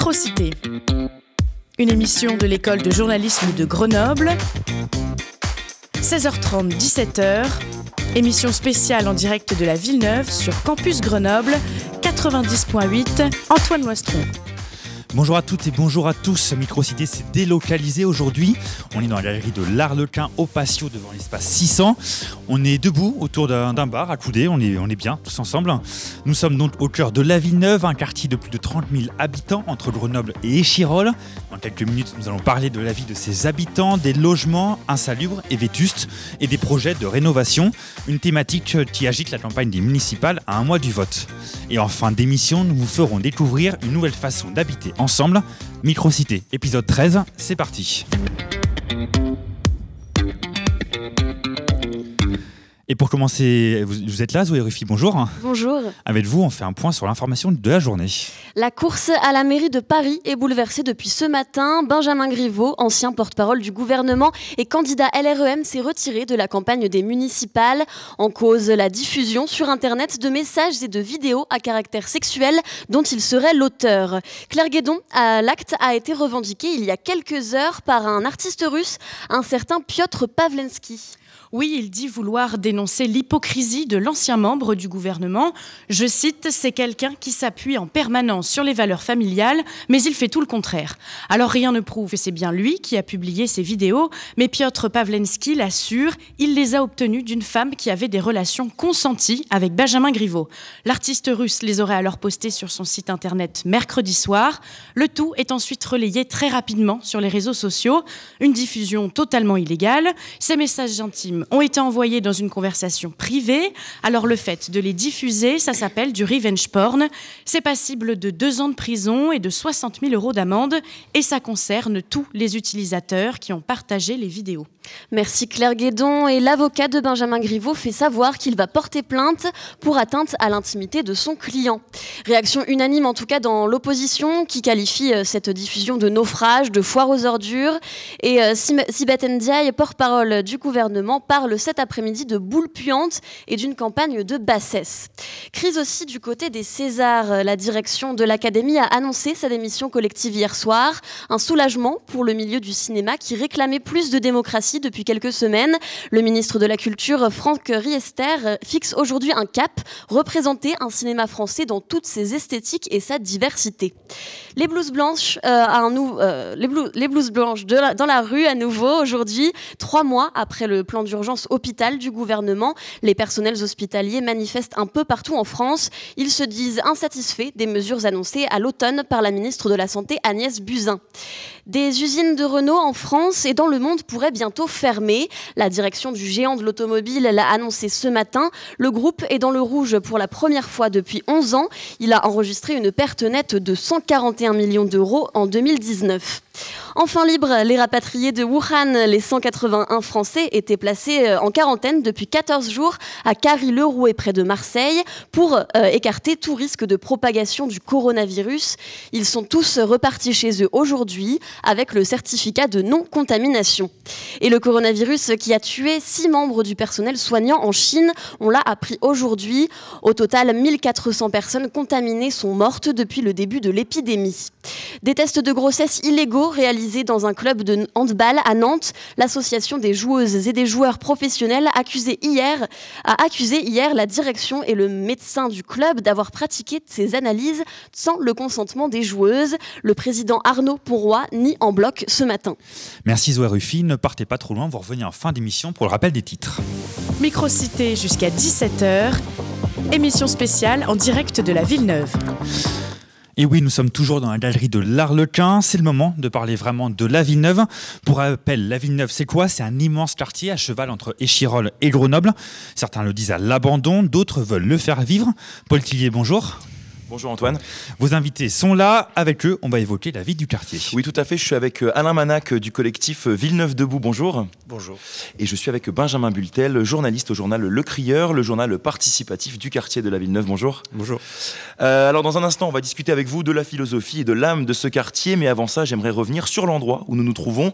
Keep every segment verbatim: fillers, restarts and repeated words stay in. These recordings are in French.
Microcité, une émission de l'école de journalisme de Grenoble, seize heures trente, dix-sept heures, émission spéciale en direct de la Villeneuve sur Campus Grenoble, quatre-vingt-dix point huit, Antoine Loistron. Bonjour à toutes et bonjour à tous. Microcité s'est délocalisé aujourd'hui. On est dans la galerie de l'Arlequin au Patio devant l'espace six cents. On est debout autour d'un, d'un bar accoudé. On est, on est bien tous ensemble. Nous sommes donc au cœur de la Villeneuve, un quartier de plus de trente mille habitants entre Grenoble et Échirolles. Dans quelques minutes, nous allons parler de la vie de ses habitants, des logements insalubres et vétustes et des projets de rénovation. Une thématique qui agite la campagne des municipales à un mois du vote. Et en fin d'émission, nous vous ferons découvrir une nouvelle façon d'habiter ensemble. Microcité, épisode treize, c'est parti. Et pour commencer, vous, vous êtes là, Zoé Ruffy, bonjour. Bonjour. Avec vous, on fait un point sur l'information de la journée. La course à la mairie de Paris est bouleversée depuis ce matin. Benjamin Griveaux, ancien porte-parole du gouvernement et candidat L R E M, s'est retiré de la campagne des municipales. En cause, la diffusion sur Internet de messages et de vidéos à caractère sexuel dont il serait l'auteur. Claire Guédon, l'acte a été revendiqué il y a quelques heures par un artiste russe, un certain Piotr Pawlenski. Oui, il dit vouloir dénoncer l'hypocrisie de l'ancien membre du gouvernement. Je cite, « C'est quelqu'un qui s'appuie en permanence sur les valeurs familiales, mais il fait tout le contraire. » Alors rien ne prouve que c'est bien lui qui a publié ces vidéos, mais Piotr Pawlenski l'assure, il les a obtenues d'une femme qui avait des relations consenties avec Benjamin Griveaux. L'artiste russe les aurait alors postées sur son site internet mercredi soir. Le tout est ensuite relayé très rapidement sur les réseaux sociaux. Une diffusion totalement illégale. Ces messages intimes ont été envoyés dans une conversation privée. Alors le fait de les diffuser, ça s'appelle du revenge porn. C'est passible de deux ans de prison et de soixante mille euros d'amende. Et ça concerne tous les utilisateurs qui ont partagé les vidéos. Merci Claire Guédon. Et l'avocat de Benjamin Griveaux fait savoir qu'il va porter plainte pour atteinte à l'intimité de son client. Réaction unanime en tout cas dans l'opposition qui qualifie cette diffusion de naufrage, de foire aux ordures. Et Sibeth Ndiaye, porte-parole du gouvernement, parle cet après-midi de boules puantes et d'une campagne de bassesse. Crise aussi du côté des Césars. La direction de l'Académie a annoncé sa démission collective hier soir. Un soulagement pour le milieu du cinéma qui réclamait plus de démocratie depuis quelques semaines. Le ministre de la Culture, Franck Riester, fixe aujourd'hui un cap, représenter un cinéma français dans toutes ses esthétiques et sa diversité. Les blouses blanches, euh, à un nou- euh, les, blou- les blouses blanches de la- dans la rue à nouveau aujourd'hui, trois mois après le plan d'urgence hôpital du gouvernement. Les personnels hospitaliers manifestent un peu partout en France. Ils se disent insatisfaits des mesures annoncées à l'automne par la ministre de la Santé Agnès Buzyn. Des usines de Renault en France et dans le monde pourraient bientôt fermer. La direction du géant de l'automobile l'a annoncé ce matin. Le groupe est dans le rouge pour la première fois depuis onze ans. Il a enregistré une perte nette de cent quarante et un millions d'euros en deux mille dix-neuf. Enfin libres, les rapatriés de Wuhan, les cent quatre-vingt-un Français, étaient placés en quarantaine depuis quatorze jours à Carry-le-Rouet près de Marseille pour euh, écarter tout risque de propagation du coronavirus. Ils sont tous repartis chez eux aujourd'hui avec le certificat de non-contamination. Et le coronavirus qui a tué six membres du personnel soignant en Chine, on l'a appris aujourd'hui. Au total, mille quatre cents personnes contaminées sont mortes depuis le début de l'épidémie. Des tests de grossesse illégaux réalisés dans un club de handball à Nantes. L'association des joueuses et des joueurs professionnels accusé hier, a accusé hier la direction et le médecin du club d'avoir pratiqué ces analyses sans le consentement des joueuses. Le président Arnaud Ponroy nie en bloc ce matin. Merci Zoé Ruffy, ne partez pas trop loin, vous revenez en fin d'émission pour le rappel des titres. Microcité jusqu'à dix-sept heures, émission spéciale en direct de la Villeneuve. Et oui, nous sommes toujours dans la galerie de l'Arlequin. C'est le moment de parler vraiment de la Villeneuve. Pour rappel, la Villeneuve, c'est quoi ? C'est un immense quartier à cheval entre Échirolles et Grenoble. Certains le disent à l'abandon, d'autres veulent le faire vivre. Paul Tillier, bonjour. Bonjour Antoine. Vos invités sont là. Avec eux, on va évoquer la vie du quartier. Oui, tout à fait. Je suis avec Alain Manac du collectif Villeneuve Debout. Bonjour. Bonjour. Et je suis avec Benjamin Bultel, journaliste au journal Le Crieur, le journal participatif du quartier de la Villeneuve. Bonjour. Bonjour. Euh, alors dans un instant, on va discuter avec vous de la philosophie et de l'âme de ce quartier. Mais avant ça, j'aimerais revenir sur l'endroit où nous nous trouvons.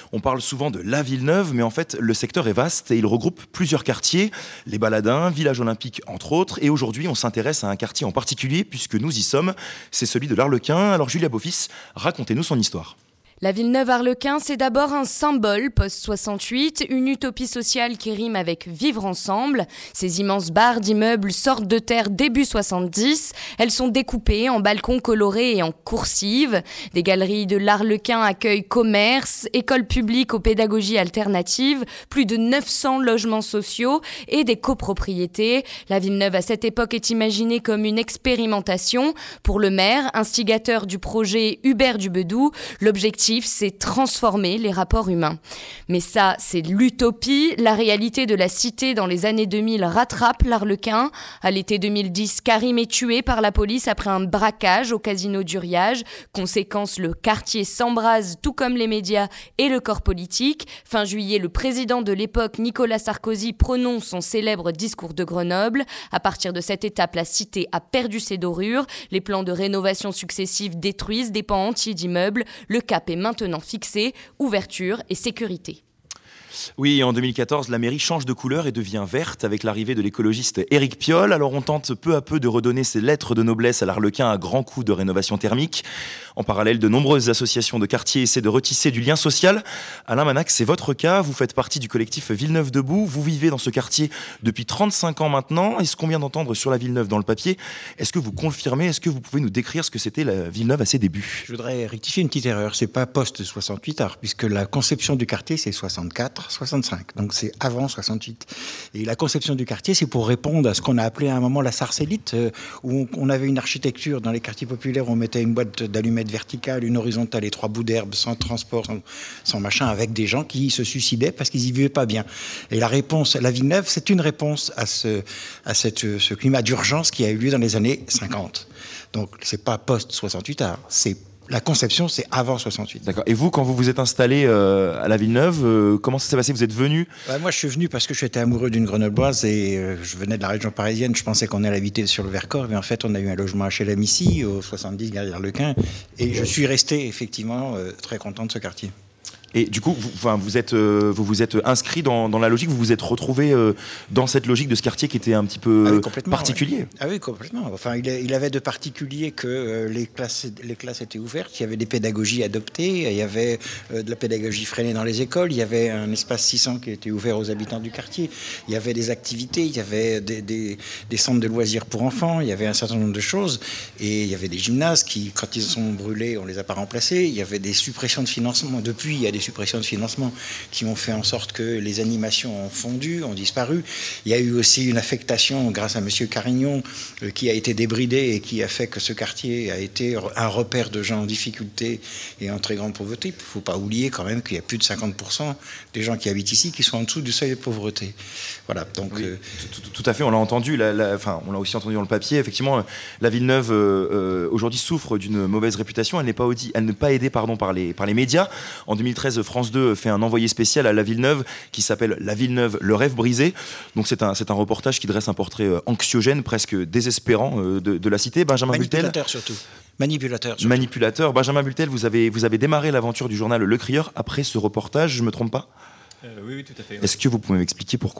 On parle souvent de la Villeneuve, mais en fait, le secteur est vaste et il regroupe plusieurs quartiers, les Baladins, Village Olympique, entre autres. Et aujourd'hui, on s'intéresse à un quartier en particulier, puisque nous y sommes, c'est celui de l'Arlequin. Alors Julia Beaufils, racontez-nous son histoire. La Villeneuve-Arlequin, c'est d'abord un symbole post-soixante-huit, une utopie sociale qui rime avec vivre ensemble. Ces immenses barres d'immeubles sortent de terre début soixante-dix. Elles sont découpées en balcons colorés et en coursives. Des galeries de l'Arlequin accueillent commerce, écoles publiques aux pédagogies alternatives, plus de neuf cents logements sociaux et des copropriétés. La Villeneuve, à cette époque, est imaginée comme une expérimentation. Pour le maire, instigateur du projet Hubert Dubedou, l'objectif c'est transformer les rapports humains. Mais ça, c'est l'utopie. La réalité de la cité dans les années deux mille rattrape l'Arlequin. À l'été deux mille dix, Karim est tué par la police après un braquage au casino d'Uriage. Conséquence, le quartier s'embrase, tout comme les médias et le corps politique. Fin juillet, le président de l'époque, Nicolas Sarkozy, prononce son célèbre discours de Grenoble. À partir de cette étape, la cité a perdu ses dorures. Les plans de rénovation successifs détruisent des pans entiers d'immeubles. Le cap est maintenant fixé, ouverture et sécurité. Oui, en deux mille quatorze, la mairie change de couleur et devient verte avec l'arrivée de l'écologiste Éric Piolle. Alors on tente peu à peu de redonner ses lettres de noblesse à l'Arlequin à grands coups de rénovation thermique. En parallèle, de nombreuses associations de quartier essaient de retisser du lien social. Alain Manac, c'est votre cas. Vous faites partie du collectif Villeneuve Debout. Vous vivez dans ce quartier depuis trente-cinq ans maintenant. Et ce qu'on vient d'entendre sur la Villeneuve dans le papier, est-ce que vous confirmez, est-ce que vous pouvez nous décrire ce que c'était la Villeneuve à ses débuts ? Je voudrais rectifier une petite erreur. C'est pas post soixante-huit, puisque la conception du quartier, c'est soixante-quatre soixante-cinq. Donc c'est avant soixante-huit. Et la conception du quartier, c'est pour répondre à ce qu'on a appelé à un moment la sarcellite, où on avait une architecture dans les quartiers populaires où on mettait une boîte d'allumettes verticale, une horizontale et trois bouts d'herbe, sans transport, sans, sans machin, avec des gens qui se suicidaient parce qu'ils y vivaient pas bien. Et la réponse, la Villeneuve, c'est une réponse à ce, à cette, ce climat d'urgence qui a eu lieu dans les années cinquante. Donc c'est pas post soixante-huit, c'est la conception, c'est avant soixante-huit. D'accord. Et vous, quand vous vous êtes installé euh, à la Villeneuve, euh, comment ça s'est passé ? Vous êtes venu ? Ouais, moi, je suis venu parce que j'étais amoureux d'une Grenobloise et euh, je venais de la région parisienne. Je pensais qu'on allait habiter sur le Vercors, mais en fait, on a eu un logement H L M ici, au soixante-dix, gare d'Arlequin. Et je suis resté, effectivement, euh, très content de ce quartier. Et du coup, vous, enfin, vous êtes, euh, vous vous êtes inscrit dans, dans la logique, vous vous êtes retrouvé euh, dans cette logique de ce quartier qui était un petit peu ah oui, particulier. Ouais. Ah oui, complètement. Enfin, il, il avait de particulier que euh, les classes, les classes étaient ouvertes, il y avait des pédagogies adoptées, il y avait euh, de la pédagogie freinée dans les écoles, il y avait un espace six cents qui était ouvert aux habitants du quartier, il y avait des activités, il y avait des, des, des centres de loisirs pour enfants, il y avait un certain nombre de choses, et il y avait des gymnases qui, quand ils sont brûlés, on les a pas remplacés, il y avait des suppressions de financement. Depuis, il y a des suppressions de financement qui ont fait en sorte que les animations ont fondu, ont disparu. Il y a eu aussi une affectation grâce à M. Carignon euh, qui a été débridé et qui a fait que ce quartier a été un repère de gens en difficulté et en très grande pauvreté. Il ne faut pas oublier quand même qu'il y a plus de cinquante pour cent des gens qui habitent ici qui sont en dessous du seuil de pauvreté. Voilà, donc, oui, euh... tout, tout, tout à fait, on l'a entendu, la, la, enfin, on l'a aussi entendu dans le papier. Effectivement, la Villeneuve euh, euh, aujourd'hui souffre d'une mauvaise réputation. Elle n'est pas, audi- elle n'est pas aidée pardon, par, les, par les médias. En deux mille treize, France deux fait un envoyé spécial à la Villeneuve qui s'appelle La Villeneuve, le rêve brisé. Donc c'est un, c'est un reportage qui dresse un portrait anxiogène, presque désespérant euh, de, de la cité. Benjamin Bultel. Manipulateur surtout. Manipulateur. Surtout. Manipulateur. Benjamin Bultel, vous avez, vous avez démarré l'aventure du journal Le Crieur après ce reportage, je ne me trompe pas ? euh, Oui, oui, tout à fait. Ouais. Est-ce que vous pouvez m'expliquer pourquoi ?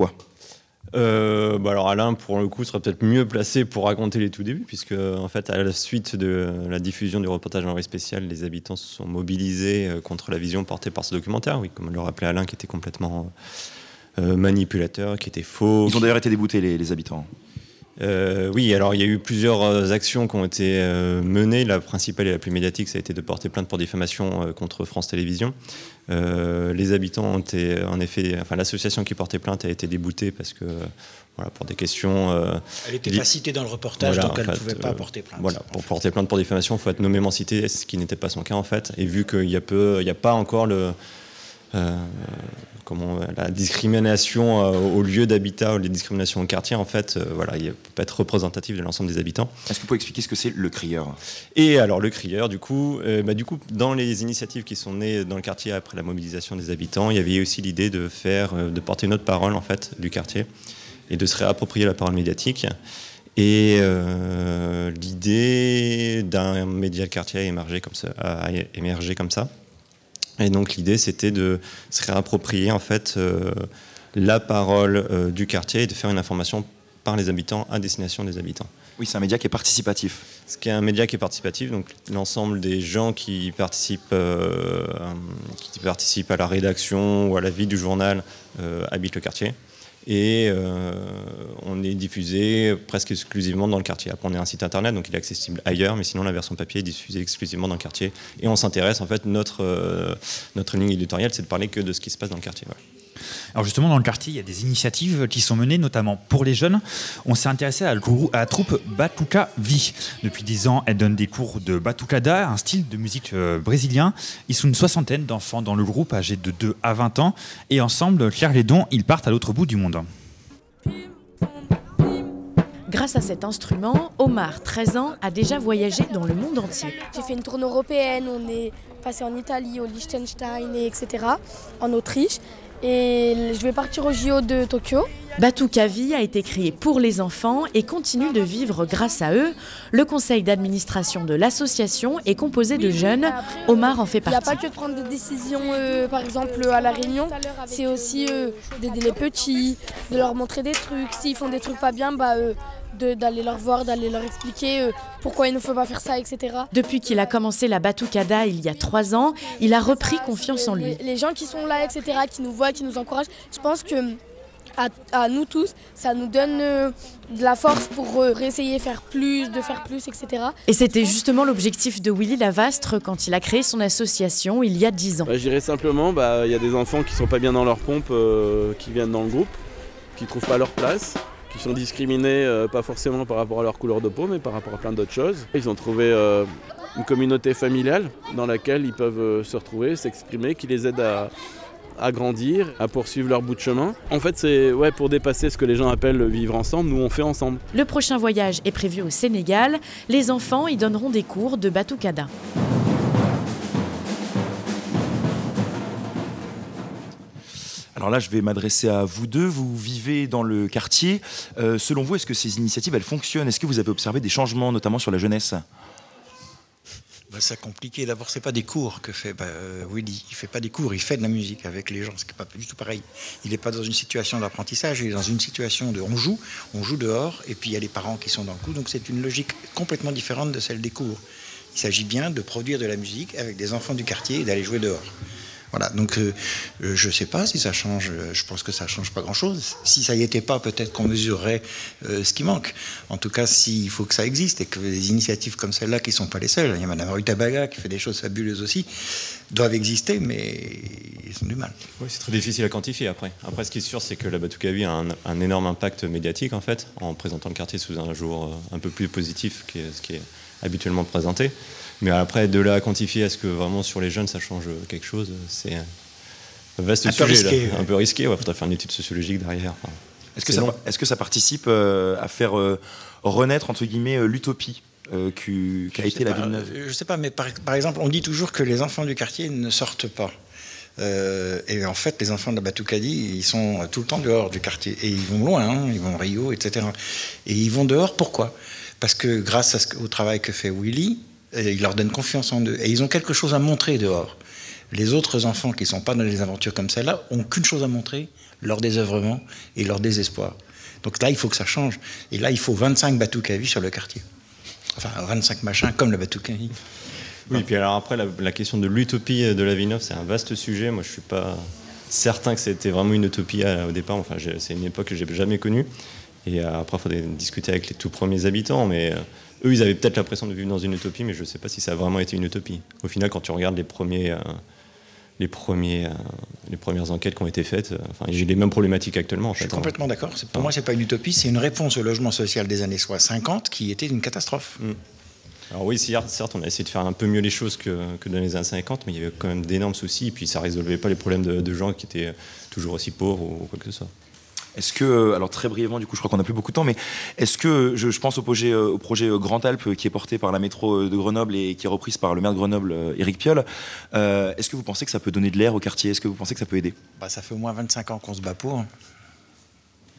Euh, bah alors Alain, pour le coup, sera peut-être mieux placé pour raconter les tout débuts, puisque en fait, à la suite de la diffusion du reportage envoyé spécial, les habitants se sont mobilisés contre la vision portée par ce documentaire, oui, comme le rappelait Alain, qui était complètement euh, manipulateur, qui était faux. Ils ont d'ailleurs été déboutés, les, les habitants. Euh, oui, alors il y a eu plusieurs actions qui ont été euh, menées. La principale et la plus médiatique, ça a été de porter plainte pour diffamation euh, contre France Télévisions. Euh, les habitants ont été, en effet, enfin l'association qui portait plainte a été déboutée parce que, voilà, pour des questions. Euh, elle n'était pas citée dans le reportage, voilà, donc elle ne pouvait pas euh, porter plainte. Voilà, pour porter plainte pour diffamation, il faut être nommément cité, ce qui n'était pas son cas en fait. Et vu qu'il n'y a peu, il n'y a pas encore le Euh, comment, la discrimination euh, au lieu d'habitat ou les discriminations au quartier, en fait, euh, voilà, il ne peut pas être représentatif de l'ensemble des habitants. Est-ce que vous pouvez expliquer ce que c'est le Crieur ? Et alors, le Crieur, du coup, euh, bah, du coup, dans les initiatives qui sont nées dans le quartier après la mobilisation des habitants, il y avait aussi l'idée de faire, euh, de porter une autre parole, en fait, du quartier et de se réapproprier la parole médiatique. Et euh, l'idée d'un média de quartier a émergé comme ça. A émergé comme ça. Et donc l'idée, c'était de se réapproprier en fait euh, la parole euh, du quartier et de faire une information par les habitants à destination des habitants. Oui, c'est un média qui est participatif. Ce qui est un média qui est participatif, donc l'ensemble des gens qui participent, euh, qui participent à la rédaction ou à la vie du journal euh, habitent le quartier. Et euh, on est diffusé presque exclusivement dans le quartier. Après, on est un site internet, donc il est accessible ailleurs, mais sinon la version papier est diffusée exclusivement dans le quartier. Et on s'intéresse, en fait, notre, euh, notre ligne éditoriale, c'est de parler que de ce qui se passe dans le quartier. Ouais. Alors justement, dans le quartier, il y a des initiatives qui sont menées, notamment pour les jeunes. On s'est intéressé à, à la troupe Batuca Vie. Depuis dix ans, elle donne des cours de batucada, un style de musique euh, brésilien. Ils sont une soixantaine d'enfants dans le groupe, âgés de deux à vingt ans. Et ensemble, Claire Lédon, ils partent à l'autre bout du monde. Grâce à cet instrument, Omar, treize ans, a déjà voyagé dans le monde entier. J'ai fait une tournée européenne, on est passé en Italie, au Liechtenstein, et etc., en Autriche. Et je vais partir au J O de Tokyo. Batuca Vie a été créé pour les enfants et continue de vivre grâce à eux. Le conseil d'administration de l'association est composé de jeunes. Omar en fait partie. Il n'y a pas que de prendre des décisions, euh, par exemple à la réunion. C'est aussi euh, d'aider les petits, de leur montrer des trucs. S'ils font des trucs pas bien, bah, euh, de, d'aller leur voir, d'aller leur expliquer euh, pourquoi il ne faut pas faire ça, et cetera. Depuis qu'il a commencé la batucada il y a trois ans, il a repris confiance en lui. Les, les gens qui sont là, et cetera, qui nous voient, qui nous encouragent, je pense que à, à nous tous, ça nous donne euh, de la force pour euh, réessayer de faire plus, de faire plus, et cetera. Et c'était justement l'objectif de Willy Lavastre quand il a créé son association il y a dix ans. Bah, je dirais simplement, bah, y a des enfants qui ne sont pas bien dans leur pompe, euh, qui viennent dans le groupe, qui ne trouvent pas leur place, qui sont discriminés, euh, pas forcément par rapport à leur couleur de peau, mais par rapport à plein d'autres choses. Ils ont trouvé euh, une communauté familiale dans laquelle ils peuvent euh, se retrouver, s'exprimer, qui les aide à, à grandir, à poursuivre leur bout de chemin. En fait, c'est ouais, pour dépasser ce que les gens appellent le vivre ensemble, nous on fait ensemble. Le prochain voyage est prévu au Sénégal. Les enfants y donneront des cours de batucada. Alors là, je vais m'adresser à vous deux. Vous vivez dans le quartier. Euh, selon vous, est-ce que ces initiatives, elles fonctionnent ? Est-ce que vous avez observé des changements, notamment sur la jeunesse ? Bah, c'est compliqué. D'abord, c'est pas des cours que fait bah, euh, Willy. Il fait pas des cours, il fait de la musique avec les gens. C'est pas du tout pareil. Il n'est pas dans une situation d'apprentissage, il est dans une situation de on joue, on joue dehors, et puis il y a les parents qui sont dans le coup. Donc c'est une logique complètement différente de celle des cours. Il s'agit bien de produire de la musique avec des enfants du quartier et d'aller jouer dehors. Voilà, donc euh, je ne sais pas si ça change, je pense que ça ne change pas grand-chose. Si ça n'y était pas, peut-être qu'on mesurerait euh, ce qui manque. En tout cas, s'il faut que ça existe et que des initiatives comme celle-là, qui ne sont pas les seules, il y a Madame Rutabaga qui fait des choses fabuleuses aussi, doivent exister, mais ils ont du mal. Oui, c'est très difficile à quantifier après. Après, ce qui est sûr, c'est que la Batuca Vie a un, un énorme impact médiatique, en fait, en présentant le quartier sous un jour un peu plus positif que ce qui est habituellement présenté. Mais après, de là à quantifier, est-ce que vraiment sur les jeunes ça change quelque chose ? C'est un vaste un sujet, peu risqué, là. Un peu risqué. Il ouais, faudrait faire une étude sociologique derrière. Enfin, est-ce, que ça, est-ce que ça participe euh, à faire euh, renaître, entre guillemets, euh, l'utopie euh, qui, qui a été la Villeneuve ? Je ne sais pas, mais par, par exemple, on dit toujours que les enfants du quartier ne sortent pas. Euh, et en fait, les enfants de la Batucadie, ils sont tout le temps dehors du quartier. Et ils vont loin, hein, ils vont à Rio, et cetera. Et ils vont dehors, pourquoi ? Parce que grâce à ce, au travail que fait Willy, il leur donne confiance en eux. Et ils ont quelque chose à montrer dehors. Les autres enfants qui ne sont pas dans des aventures comme celle-là n'ont qu'une chose à montrer, leur désœuvrement et leur désespoir. Donc là, il faut que ça change. Et là, il faut vingt-cinq Batuca Vie sur le quartier. Enfin, vingt-cinq machins comme le Batuca Vie. Oui, puis alors après, la, la question de l'utopie de la Villeneuve, c'est un vaste sujet. Moi, je ne suis pas certain que c'était vraiment une utopie au départ. Enfin, c'est une époque que je n'ai jamais connue. Et après, il faudrait discuter avec les tout premiers habitants, mais euh, eux, ils avaient peut-être l'impression de vivre dans une utopie, mais je ne sais pas si ça a vraiment été une utopie. Au final, quand tu regardes les, premiers, euh, les, premiers, euh, les premières enquêtes qui ont été faites, euh, enfin, j'ai les mêmes problématiques actuellement. En je fait, suis complètement hein. d'accord. C'est, pour moi, ce n'est pas une utopie, c'est une réponse au logement social des années cinquante qui était une catastrophe. Mmh. Alors oui, certes, on a essayé de faire un peu mieux les choses que, que dans les années cinquante, mais il y avait quand même d'énormes soucis, et puis ça ne résolvait pas les problèmes de, de gens qui étaient toujours aussi pauvres ou quoi que ce soit. Est-ce que, alors très brièvement, du coup, je crois qu'on n'a plus beaucoup de temps, mais est-ce que, je, je pense au projet, au projet Grand Alpes qui est porté par la métro de Grenoble et qui est reprise par le maire de Grenoble, Éric Piolle, euh, est-ce que vous pensez que ça peut donner de l'air au quartier ? Est-ce que vous pensez que ça peut aider ? Bah, ça fait au moins vingt-cinq ans qu'on se bat pour.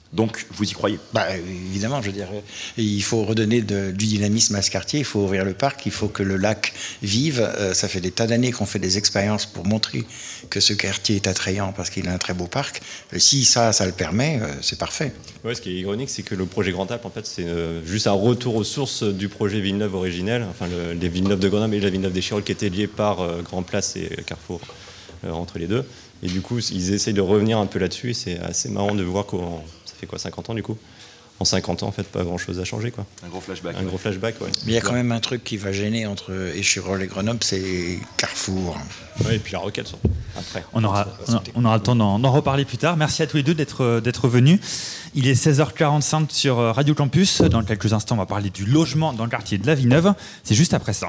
Donc, vous y croyez ? Bah, évidemment, je veux dire, il faut redonner de, du dynamisme à ce quartier, il faut ouvrir le parc, il faut que le lac vive. Euh, ça fait des tas d'années qu'on fait des expériences pour montrer que ce quartier est attrayant parce qu'il a un très beau parc. Et si ça, ça le permet, euh, c'est parfait. Ouais, ce qui est ironique, c'est que le projet Grand Alpes, en fait, c'est euh, juste un retour aux sources du projet Villeneuve originel, enfin le, les Villeneuve de Grenoble et la Villeneuve des Chirolles qui étaient liés par euh, Grand Place et Carrefour euh, entre les deux. Et du coup, ils essayent de revenir un peu là-dessus et c'est assez marrant de voir qu'en ça fait quoi, cinquante ans du coup ? En cinquante ans, en fait, pas grand-chose à changer, quoi. Un gros flashback. Un ouais. gros flashback, ouais. Mais il y a quand même un truc qui va gêner entre Échirolles et Grenoble, c'est Carrefour. Oui, et puis la Roquette, surtout. Après. On aura, on, on aura le temps d'en, d'en reparler plus tard. Merci à tous les deux d'être, d'être venus. Il est seize heures quarante-cinq sur Radio Campus. Dans quelques instants, on va parler du logement dans le quartier de la Villeneuve. C'est juste après ça.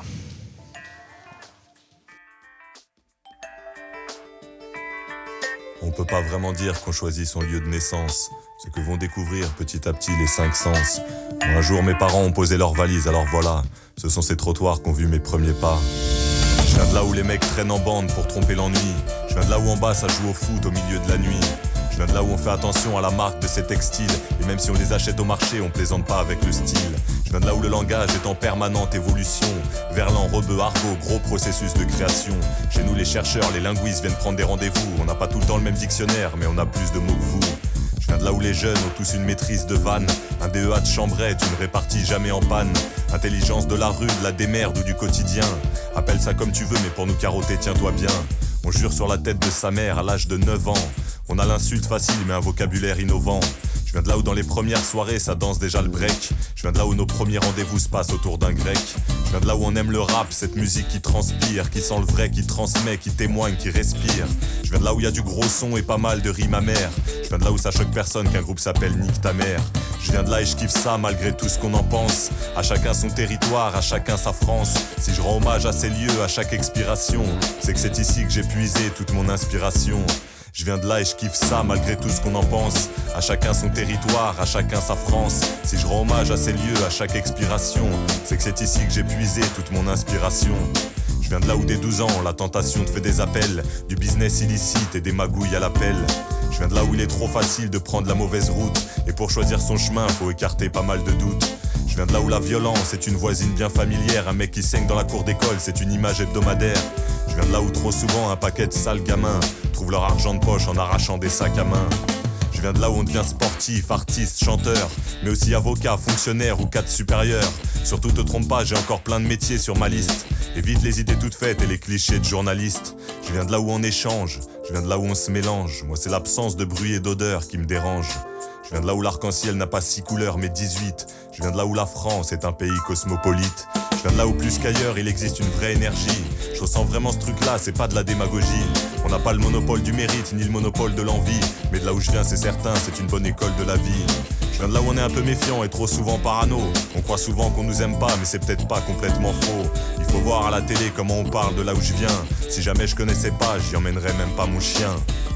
On peut pas vraiment dire qu'on choisit son lieu de naissance. Ce que vont découvrir petit à petit les cinq sens. Bon, un jour mes parents ont posé leurs valises, alors voilà, ce sont ces trottoirs qu'ont vu mes premiers pas. Je viens de là où les mecs traînent en bande pour tromper l'ennui. Je viens de là où en bas ça joue au foot au milieu de la nuit. Je viens de là où on fait attention à la marque de ces textiles. Et même si on les achète au marché, on plaisante pas avec le style. Je viens de là où le langage est en permanente évolution. Verlan, rebeu, argot, gros processus de création. Chez nous les chercheurs, les linguistes viennent prendre des rendez-vous. On n'a pas tout le temps le même dictionnaire, mais on a plus de mots que vous. Je viens de là où les jeunes ont tous une maîtrise de vanne. Un D E A de chambrette, une répartie jamais en panne. Intelligence de la rue, de la démerde ou du quotidien. Appelle ça comme tu veux, mais pour nous carotter, tiens-toi bien. On jure sur la tête de sa mère à l'âge de neuf ans. On a l'insulte facile mais un vocabulaire innovant. Je viens de là où dans les premières soirées ça danse déjà le break. Je viens de là où nos premiers rendez-vous se passent autour d'un grec. Je viens de là où on aime le rap, cette musique qui transpire, qui sent le vrai, qui transmet, qui témoigne, qui respire. Je viens de là où il y a du gros son et pas mal de rimes amères. Je viens de là où ça choque personne qu'un groupe s'appelle Nique ta mère. Je viens de là et je kiffe ça malgré tout ce qu'on en pense. À chacun son territoire, à chacun sa France. Si je rends hommage à ces lieux, à chaque expiration, c'est que c'est ici que j'ai puisé toute mon inspiration. Je viens de là et je kiffe ça malgré tout ce qu'on en pense. À chacun son territoire, à chacun sa France. Si je rends hommage à ces lieux, à chaque expiration, c'est que c'est ici que j'ai puisé toute mon inspiration. Je viens de là où dès douze ans, la tentation te fait des appels, du business illicite et des magouilles à l'appel. Je viens de là où il est trop facile de prendre la mauvaise route. Et pour choisir son chemin, faut écarter pas mal de doutes. Je viens de là où la violence est une voisine bien familière. Un mec qui saigne dans la cour d'école, c'est une image hebdomadaire. Je viens de là où trop souvent un paquet de sales gamins trouvent leur argent de poche en arrachant des sacs à main. Je viens de là où on devient sportif, artiste, chanteur, mais aussi avocat, fonctionnaire ou cadre supérieur. Surtout te trompe pas, j'ai encore plein de métiers sur ma liste. Évite les idées toutes faites et les clichés de journalistes. Je viens de là où on échange, je viens de là où on se mélange. Moi c'est l'absence de bruit et d'odeur qui me dérange. Je viens de là où l'arc-en-ciel n'a pas six couleurs mais dix-huit. Je viens de là où la France est un pays cosmopolite. Je viens de là où plus qu'ailleurs il existe une vraie énergie. Je ressens vraiment ce truc-là, c'est pas de la démagogie. On n'a pas le monopole du mérite ni le monopole de l'envie. Mais de là où je viens c'est certain, c'est une bonne école de la vie. Je viens de là où on est un peu méfiant et trop souvent parano. On croit souvent qu'on nous aime pas mais c'est peut-être pas complètement faux. Il faut voir à la télé comment on parle de là où je viens. Si jamais je connaissais pas, j'y emmènerais même pas mon chien.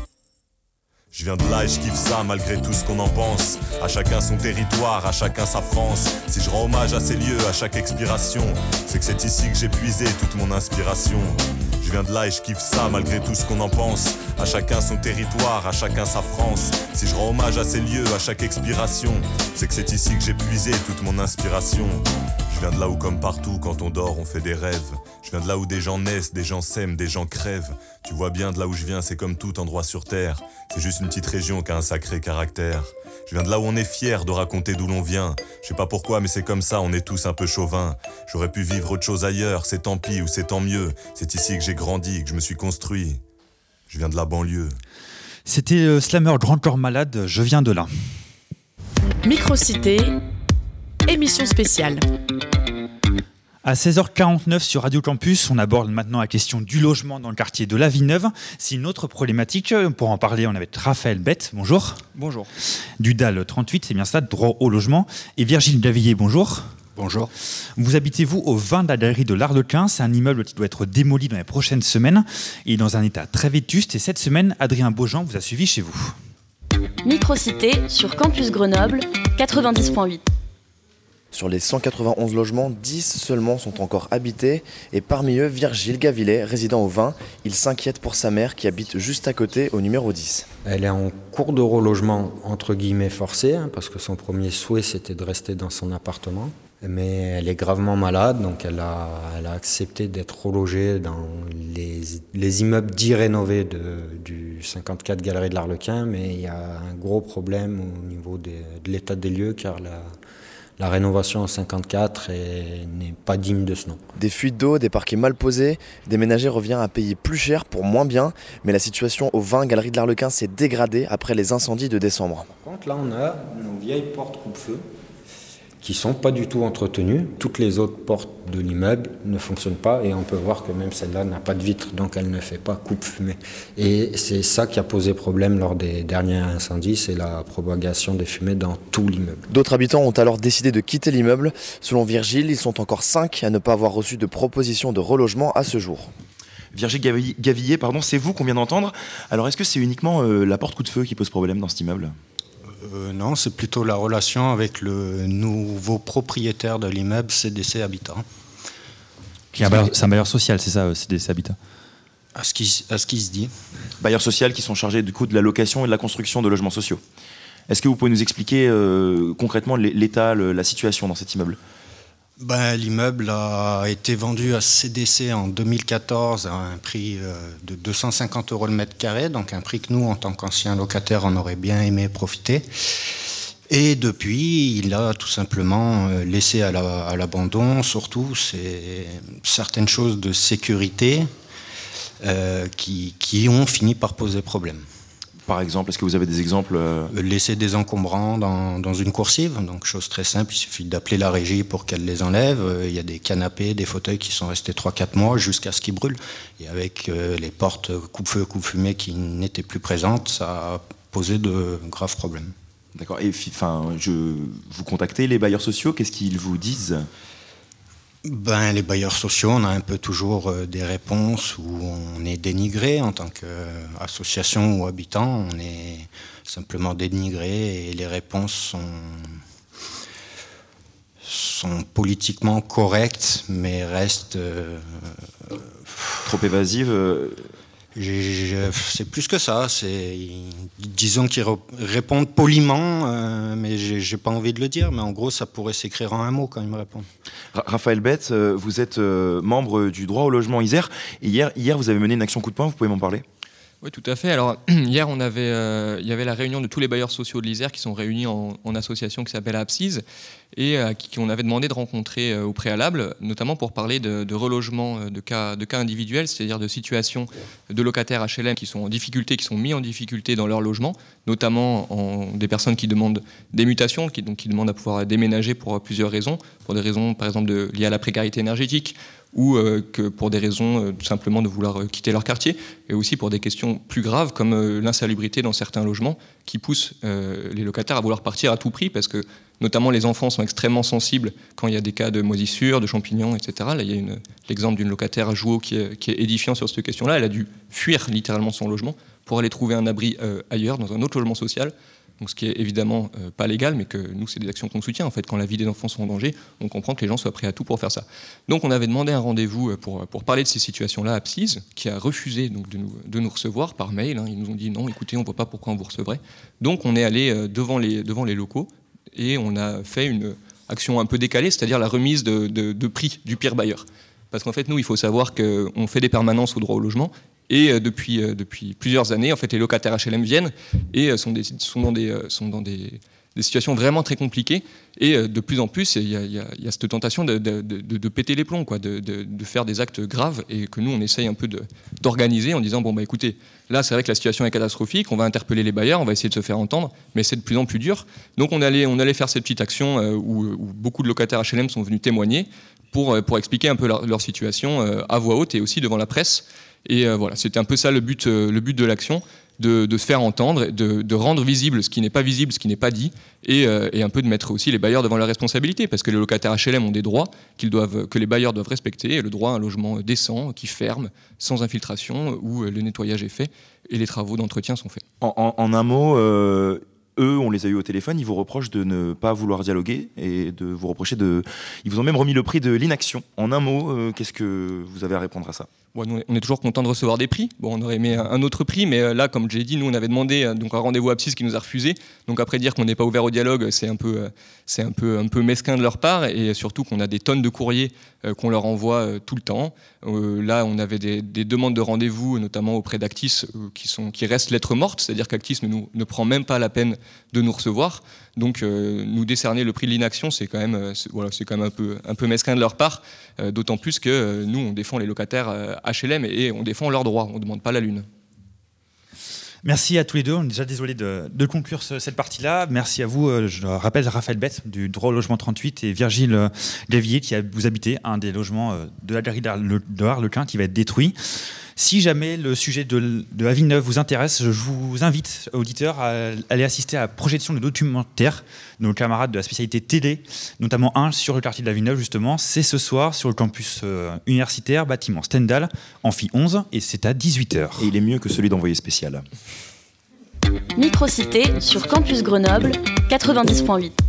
Je viens de là et je kiffe ça malgré tout ce qu'on en pense. À chacun son territoire, à chacun sa France. Si je rends hommage à ces lieux, à chaque expiration, c'est que c'est ici que j'ai puisé toute mon inspiration. Je viens de là et je kiffe ça malgré tout ce qu'on en pense. À chacun son territoire, à chacun sa France. Si je rends hommage à ces lieux, à chaque expiration, c'est que c'est ici que j'ai puisé toute mon inspiration. Je viens de là où comme partout, quand on dort, on fait des rêves. Je viens de là où des gens naissent, des gens s'aiment, des gens crèvent. Tu vois bien de là où je viens, c'est comme tout endroit sur terre. C'est juste une petite région qui a un sacré caractère. Je viens de là où on est fier de raconter d'où l'on vient. Je sais pas pourquoi, mais c'est comme ça, on est tous un peu chauvins. J'aurais pu vivre autre chose ailleurs, c'est tant pis ou c'est tant mieux. C'est ici que j'ai grandi, que je me suis construit. Je viens de la banlieue. C'était euh, Slammer Grand Corps Malade, je viens de là. Microcité, émission spéciale. À seize heures quarante-neuf sur Radio Campus, on aborde maintenant la question du logement dans le quartier de la Villeneuve. C'est une autre problématique. Pour en parler, on est avec Raphaël Bette, bonjour. Bonjour. Du D A L trente-huit, c'est bien ça, droit au logement. Et Virgile Davillier, bonjour. Bonjour. Vous habitez-vous au vingt de la galerie de l'Arlequin. C'est un immeuble qui doit être démoli dans les prochaines semaines. Il est dans un état très vétuste. Et cette semaine, Adrien Beaujean vous a suivi chez vous. Microcité sur Campus Grenoble, quatre-vingt-dix point huit. Sur les cent quatre-vingt-onze logements, dix seulement sont encore habités et parmi eux, Virgile Gavillet, résident au vingt, il s'inquiète pour sa mère qui habite juste à côté au numéro dix. Elle est en cours de relogement entre guillemets forcé, hein, parce que son premier souhait c'était de rester dans son appartement. Mais elle est gravement malade, donc elle a, elle a accepté d'être relogée dans les, les immeubles dits rénovés de, du cinquante-quatre Galerie de l'Arlequin, mais il y a un gros problème au niveau des, de l'état des lieux, car la, la rénovation en cinquante-quatre est, n'est pas digne de ce nom. Des fuites d'eau, des parquets mal posés, des ménagers reviennent à payer plus cher pour moins bien, mais la situation au vingt Galerie de l'Arlequin s'est dégradée après les incendies de décembre. Par contre, là on a nos vieilles portes coupe-feu, qui ne sont pas du tout entretenues. Toutes les autres portes de l'immeuble ne fonctionnent pas et on peut voir que même celle-là n'a pas de vitre, donc elle ne fait pas coupe-fumée. Et c'est ça qui a posé problème lors des derniers incendies, c'est la propagation des fumées dans tout l'immeuble. D'autres habitants ont alors décidé de quitter l'immeuble. Selon Virgile, ils sont encore cinq à ne pas avoir reçu de proposition de relogement à ce jour. Virgile Gavillet, pardon, c'est vous qu'on vient d'entendre. Alors est-ce que c'est uniquement euh, la porte coup de feu qui pose problème dans cet immeuble ? Euh, non, c'est plutôt la relation avec le nouveau propriétaire de l'immeuble, C D C Habitat. Qui est un bailleur, c'est un bailleur social, c'est ça, C D C Habitat ? À ce qui, à ce qui se dit. Bailleurs sociaux qui sont chargés du coup de la location et de la construction de logements sociaux. Est-ce que vous pouvez nous expliquer euh, concrètement l'état, le, la situation dans cet immeuble ? Ben, l'immeuble a été vendu à C D C en deux mille quatorze à un prix de deux cent cinquante euros le mètre carré, donc un prix que nous, en tant qu'anciens locataires, on aurait bien aimé profiter. Et depuis, il a tout simplement laissé à, la, à l'abandon, surtout c'est certaines choses de sécurité euh, qui, qui ont fini par poser problème. Par exemple, est-ce que vous avez des exemples euh... Laisser des encombrants dans, dans une coursive, donc chose très simple, il suffit d'appeler la régie pour qu'elle les enlève. Il y a des canapés, des fauteuils qui sont restés trois quatre mois jusqu'à ce qu'ils brûlent. Et avec euh, les portes coupe-feu, coupe-fumée qui n'étaient plus présentes, ça a posé de graves problèmes. D'accord. Et enfin, je vous contactez les bailleurs sociaux, qu'est-ce qu'ils vous disent ? Ben, les bailleurs sociaux, on a un peu toujours euh, des réponses où on est dénigré en tant qu'association ou habitant, on est simplement dénigré et les réponses sont, sont politiquement correctes mais restent... Euh, trop évasives euh... J'ai, j'ai, c'est plus que ça, c'est, disons qu'ils re, répondent poliment, euh, mais j'ai, j'ai pas envie de le dire, mais en gros ça pourrait s'écrire en un mot quand ils me répondent. Raphaël Bette, vous êtes membre du droit au logement Isère, et hier, hier vous avez mené une action coup de poing, vous pouvez m'en parler ? Oui, tout à fait. Alors, hier, on avait, euh, il y avait la réunion de tous les bailleurs sociaux de l'Isère qui sont réunis en, en association qui s'appelle APSIS et à euh, qui on avait demandé de rencontrer euh, au préalable, notamment pour parler de, de relogement de cas, de cas individuels, c'est-à-dire de situations de locataires H L M qui sont en difficulté, qui sont mis en difficulté dans leur logement, notamment en, des personnes qui demandent des mutations, qui, donc, qui demandent à pouvoir déménager pour plusieurs raisons, pour des raisons, par exemple, de, liées à la précarité énergétique, ou euh, que pour des raisons euh, tout simplement de vouloir euh, quitter leur quartier, et aussi pour des questions plus graves comme euh, l'insalubrité dans certains logements qui poussent euh, les locataires à vouloir partir à tout prix parce que notamment les enfants sont extrêmement sensibles quand il y a des cas de moisissures, de champignons, et cetera. Là, il y a une, l'exemple d'une locataire à Jouot qui est, qui est édifiant sur cette question-là. Elle a dû fuir littéralement son logement pour aller trouver un abri euh, ailleurs, dans un autre logement social. Donc, ce qui est évidemment euh, pas légal, mais que nous, c'est des actions qu'on soutient. En fait, quand la vie des enfants sont en danger, on comprend que les gens soient prêts à tout pour faire ça. Donc, on avait demandé un rendez-vous pour, pour parler de ces situations-là à APSIS, qui a refusé donc, de, nous, de nous recevoir par mail. Hein. Ils nous ont dit non, écoutez, on ne voit pas pourquoi on vous recevrait. Donc, on est allé euh, devant, les, devant les locaux et on a fait une action un peu décalée, c'est-à-dire la remise de, de, de prix du pire bailleur. Parce qu'en fait, nous, il faut savoir qu'on fait des permanences au droit au logement. Et depuis, depuis plusieurs années, en fait, les locataires H L M viennent et sont, des, sont dans, des, sont dans des, des situations vraiment très compliquées. Et de plus en plus, il y a, il y a, il y a cette tentation de, de, de, de péter les plombs, quoi, de, de, de faire des actes graves et que nous, on essaye un peu de, d'organiser en disant, bon, bah, écoutez, là, c'est vrai que la situation est catastrophique, on va interpeller les bailleurs, on va essayer de se faire entendre, mais c'est de plus en plus dur. Donc, on allait, on allait faire cette petite action où, où beaucoup de locataires H L M sont venus témoigner pour, pour expliquer un peu leur, leur situation à voix haute et aussi devant la presse. Et euh, voilà, c'était un peu ça le but, euh, le but de l'action, de, de se faire entendre, de, de rendre visible ce qui n'est pas visible, ce qui n'est pas dit, et, euh, et un peu de mettre aussi les bailleurs devant leurs responsabilités, parce que les locataires H L M ont des droits qu'ils doivent, que les bailleurs doivent respecter, et le droit à un logement décent, qui ferme, sans infiltration, où le nettoyage est fait, et les travaux d'entretien sont faits. En, en, en un mot, euh, eux, on les a eu au téléphone, ils vous reprochent de ne pas vouloir dialoguer et de vous reprocher de... Ils vous ont même remis le prix de l'inaction. En un mot, euh, qu'est-ce que vous avez à répondre à ça ? Bon, nous, on est toujours content de recevoir des prix. Bon, on aurait aimé un autre prix, mais là, comme j'ai dit, nous, on avait demandé donc, un rendez-vous à Apsis qui nous a refusé. Donc après, dire qu'on n'est pas ouvert au dialogue, c'est un peu, c'est un peu, un peu mesquin de leur part, et surtout qu'on a des tonnes de courriers euh, qu'on leur envoie euh, tout le temps. Euh, là, on avait des, des demandes de rendez-vous, notamment auprès d'Actis, euh, qui, sont, qui restent lettres mortes, c'est-à-dire qu'Actis ne, nous, ne prend même pas la peine de nous recevoir. Donc, euh, nous décerner le prix de l'inaction, c'est quand même, c'est, voilà, c'est quand même un peu, un peu mesquin de leur part, euh, d'autant plus que euh, nous, on défend les locataires euh, H L M et on défend leurs droits, on ne demande pas la lune. Merci à tous les deux. On est déjà désolé de, de conclure ce, cette partie-là. Merci à vous. Je rappelle Raphaël Bette du droit au logement trente-huit et Virgile Gavillier qui a, vous habitez un des logements de la galerie de Harlequin qui va être détruit. Si jamais le sujet de, de la Villeneuve vous intéresse, je vous invite, auditeurs, à aller assister à la projection de documentaires de nos camarades de la spécialité télé, notamment un sur le quartier de la Villeneuve, justement. C'est ce soir sur le campus euh, universitaire, bâtiment Stendhal, amphi onze, et c'est à dix-huit heures. Et il est mieux que celui d'envoyé spécial. Microcité sur Campus Grenoble, quatre-vingt-dix virgule huit.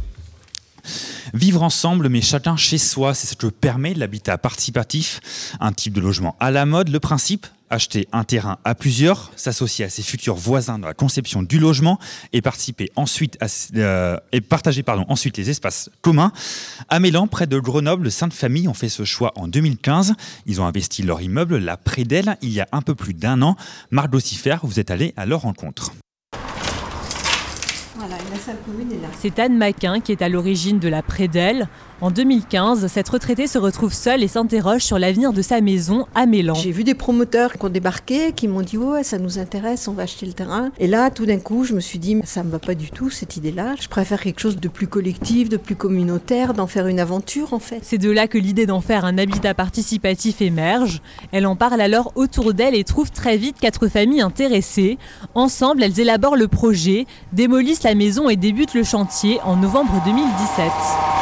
Vivre ensemble, mais chacun chez soi, c'est ce que permet l'habitat participatif, un type de logement à la mode. Le principe, acheter un terrain à plusieurs, s'associer à ses futurs voisins dans la conception du logement et participer ensuite à, euh, et partager pardon, ensuite les espaces communs. À Mélan, près de Grenoble, Sainte Famille ont fait ce choix en deux mille quinze. Ils ont investi leur immeuble, la Prédelle, il y a un peu plus d'un an. Marc Dossifer, vous êtes allé à leur rencontre. Voilà, la salle commune est là. C'est Anne Maquin qui est à l'origine de la Prédelle. En deux mille quinze, cette retraitée se retrouve seule et s'interroge sur l'avenir de sa maison à Mélan. J'ai vu des promoteurs qui ont débarqué, qui m'ont dit ouais, ça nous intéresse, on va acheter le terrain. Et là, tout d'un coup, je me suis dit ça me va pas du tout cette idée-là. Je préfère quelque chose de plus collectif, de plus communautaire, d'en faire une aventure en fait. C'est de là que l'idée d'en faire un habitat participatif émerge. Elle en parle alors autour d'elle et trouve très vite quatre familles intéressées. Ensemble, elles élaborent le projet, démolissent la maison et débutent le chantier en novembre deux mille dix-sept.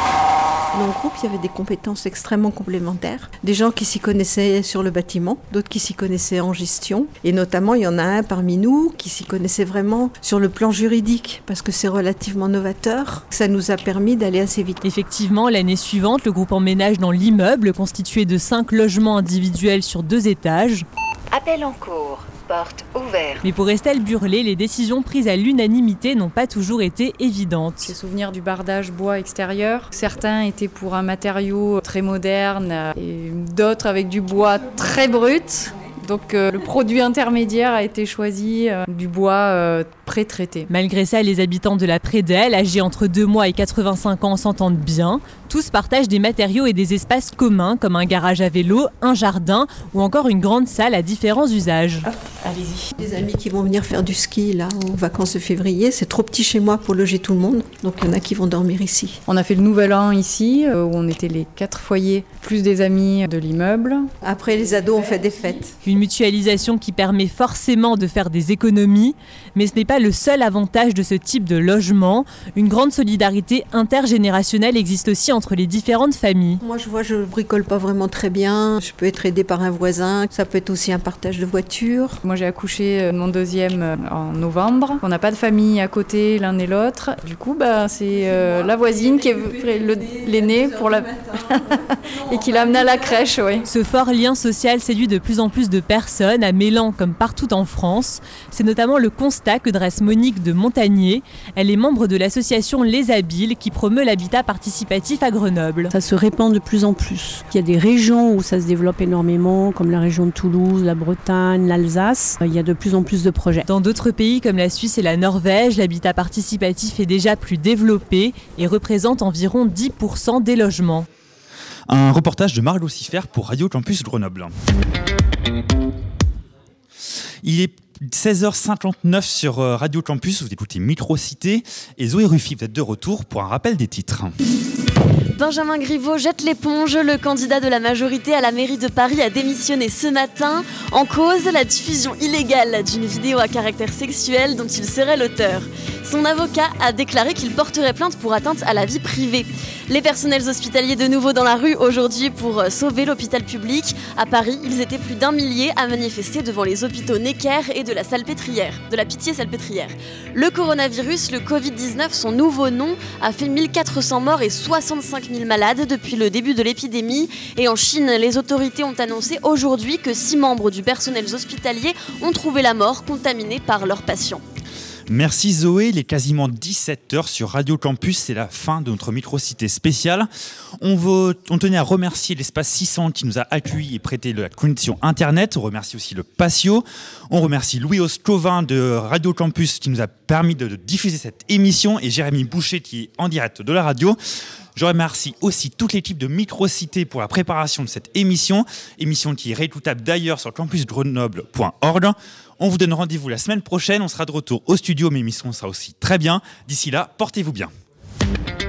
Dans le groupe, il y avait des compétences extrêmement complémentaires. Des gens qui s'y connaissaient sur le bâtiment, d'autres qui s'y connaissaient en gestion. Et notamment, il y en a un parmi nous qui s'y connaissait vraiment sur le plan juridique, parce que c'est relativement novateur. Ça nous a permis d'aller assez vite. Effectivement, l'année suivante, le groupe emménage dans l'immeuble, constitué de cinq logements individuels sur deux étages. Appel en cours. Porte ouverte. Mais pour Estelle Burlet, les décisions prises à l'unanimité n'ont pas toujours été évidentes. J'ai souvenir du bardage bois extérieur. Certains étaient pour un matériau très moderne et d'autres avec du bois très brut. Donc euh, le produit intermédiaire a été choisi euh, du bois euh, pré-traité. Malgré ça, les habitants de la Prédelle, âgés entre deux mois et quatre-vingt-cinq ans, s'entendent bien. Tous partagent des matériaux et des espaces communs, comme un garage à vélo, un jardin ou encore une grande salle à différents usages. Hop, allez-y. Des amis qui vont venir faire du ski là aux vacances de février, c'est trop petit chez moi pour loger tout le monde, donc il y en a qui vont dormir ici. On a fait le nouvel an ici, euh, où on était les quatre foyers, plus des amis de l'immeuble. Après, les ados ont fait des fêtes. Une mutualisation qui permet forcément de faire des économies, mais ce n'est pas le seul avantage de ce type de logement. Une grande solidarité intergénérationnelle existe aussi entre les différentes familles. Moi, je vois, je bricole pas vraiment très bien. Je peux être aidée par un voisin. Ça peut être aussi un partage de voiture. Moi, j'ai accouché de mon deuxième en novembre. On n'a pas de famille à côté l'un et l'autre. Du coup, bah, c'est euh, la voisine qui est le, l'aîné pour la... et qui l'a amené à la crèche. Ouais. Ce fort lien social séduit de plus en plus de personnes, à Mélan comme partout en France. C'est notamment le constat que dresse Monique de Montagnier. Elle est membre de l'association Les Habiles qui promeut l'habitat participatif à Grenoble. Ça se répand de plus en plus. Il y a des régions où ça se développe énormément, comme la région de Toulouse, la Bretagne, l'Alsace. Il y a de plus en plus de projets. Dans d'autres pays comme la Suisse et la Norvège, l'habitat participatif est déjà plus développé et représente environ dix pour cent des logements. Un reportage de Marc Dossifer pour Radio Campus Grenoble. Il est seize heures cinquante-neuf sur Radio Campus, vous écoutez Microcité et Zoé Ruffy, vous êtes de retour pour un rappel des titres. Benjamin Griveaux jette l'éponge. Le candidat de la majorité à la mairie de Paris a démissionné ce matin. En cause, la diffusion illégale d'une vidéo à caractère sexuel dont il serait l'auteur. Son avocat a déclaré qu'il porterait plainte pour atteinte à la vie privée. Les personnels hospitaliers de nouveau dans la rue aujourd'hui pour sauver l'hôpital public. À Paris, ils étaient plus d'un millier à manifester devant les hôpitaux Necker et de la Salpêtrière, de la Pitié-Salpêtrière. Le coronavirus, le covid dix-neuf, son nouveau nom, a fait mille quatre cents morts et soixante-cinq mille malades depuis le début de l'épidémie. Et en Chine, les autorités ont annoncé aujourd'hui que six membres du personnel hospitalier ont trouvé la mort contaminés par leurs patients. Merci Zoé, il est quasiment dix-sept heures sur Radio Campus, c'est la fin de notre microcité spéciale. On, veut, on tenait à remercier l'espace six cents qui nous a accueillis et prêté de la connexion internet. On remercie aussi le Patio. On remercie Louis Osclovin de Radio Campus qui nous a permis de, de diffuser cette émission et Jérémy Boucher qui est en direct de la radio. Je remercie aussi toute l'équipe de Microcité pour la préparation de cette émission, émission qui est réécoutable d'ailleurs sur campus grenoble point org. On vous donne rendez-vous la semaine prochaine, on sera de retour au studio, mais l'émission sera aussi très bien. D'ici là, portez-vous bien.